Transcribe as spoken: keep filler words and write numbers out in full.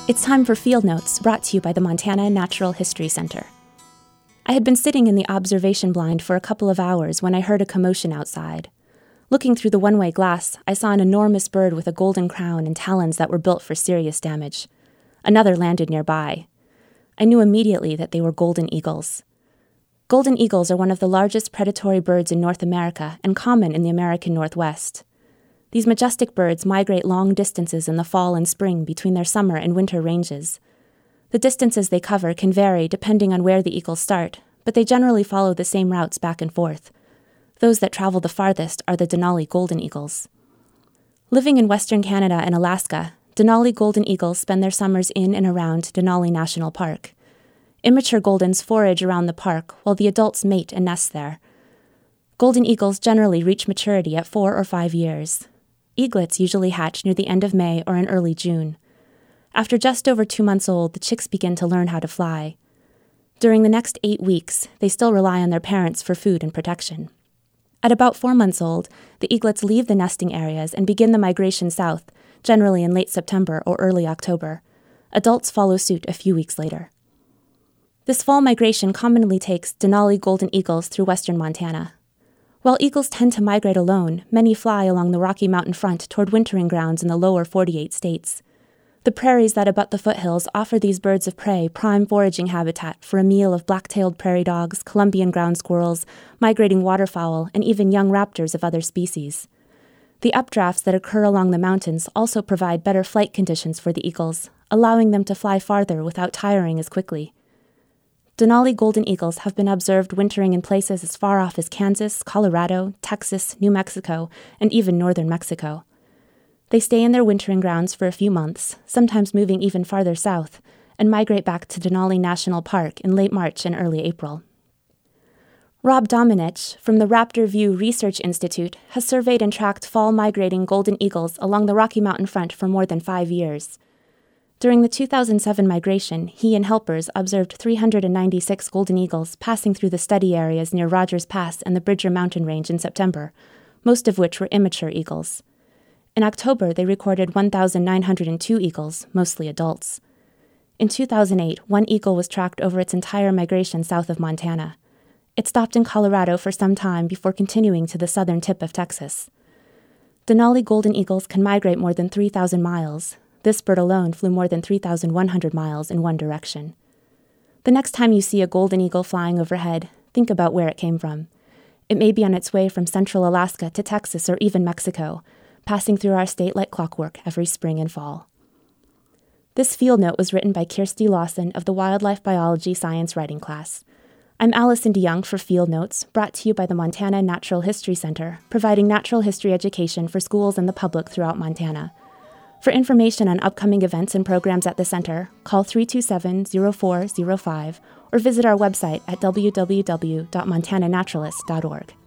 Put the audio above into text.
It's time for Field Notes, brought to you by the Montana Natural History Center. I had been sitting in the observation blind for a couple of hours when I heard a commotion outside. Looking through the one-way glass, I saw an enormous bird with a golden crown and talons that were built for serious damage. Another landed nearby. I knew immediately that they were golden eagles. Golden eagles are one of the largest predatory birds in North America and common in the American Northwest. These majestic birds migrate long distances in the fall and spring between their summer and winter ranges. The distances they cover can vary depending on where the eagles start, but they generally follow the same routes back and forth. Those that travel the farthest are the Denali golden eagles. Living in western Canada and Alaska, Denali golden eagles spend their summers in and around Denali National Park. Immature goldens forage around the park while the adults mate and nest there. Golden eagles generally reach maturity at four or five years. Eaglets usually hatch near the end of May or in early June. After just over two months old, the chicks begin to learn how to fly. During the next eight weeks, they still rely on their parents for food and protection. At about four months old, the eaglets leave the nesting areas and begin the migration south, generally in late September or early October. Adults follow suit a few weeks later. This fall migration commonly takes Denali golden eagles through western Montana. While eagles tend to migrate alone, many fly along the Rocky Mountain front toward wintering grounds in the lower forty-eight states. The prairies that abut the foothills offer these birds of prey prime foraging habitat for a meal of black-tailed prairie dogs, Columbian ground squirrels, migrating waterfowl, and even young raptors of other species. The updrafts that occur along the mountains also provide better flight conditions for the eagles, allowing them to fly farther without tiring as quickly. Denali golden eagles have been observed wintering in places as far off as Kansas, Colorado, Texas, New Mexico, and even northern Mexico. They stay in their wintering grounds for a few months, sometimes moving even farther south, and migrate back to Denali National Park in late March and early April. Rob Domenech from the Raptor View Research Institute has surveyed and tracked fall migrating golden eagles along the Rocky Mountain front for more than five years. During the two thousand seven migration, he and helpers observed three hundred ninety-six golden eagles passing through the study areas near Rogers Pass and the Bridger Mountain Range in September, most of which were immature eagles. In October, they recorded one thousand nine hundred two eagles, mostly adults. In two thousand eight, one eagle was tracked over its entire migration south of Montana. It stopped in Colorado for some time before continuing to the southern tip of Texas. Denali golden eagles can migrate more than three thousand miles. This bird alone flew more than three thousand one hundred miles in one direction. The next time you see a golden eagle flying overhead, think about where it came from. It may be on its way from central Alaska to Texas or even Mexico, passing through our state like clockwork every spring and fall. This field note was written by Kirsty Lawson of the Wildlife Biology Science Writing class. I'm Allison DeYoung for Field Notes, brought to you by the Montana Natural History Center, providing natural history education for schools and the public throughout Montana. For information on upcoming events and programs at the center, call three two seven, zero four zero five or visit our website at w w w dot montana naturalist dot org.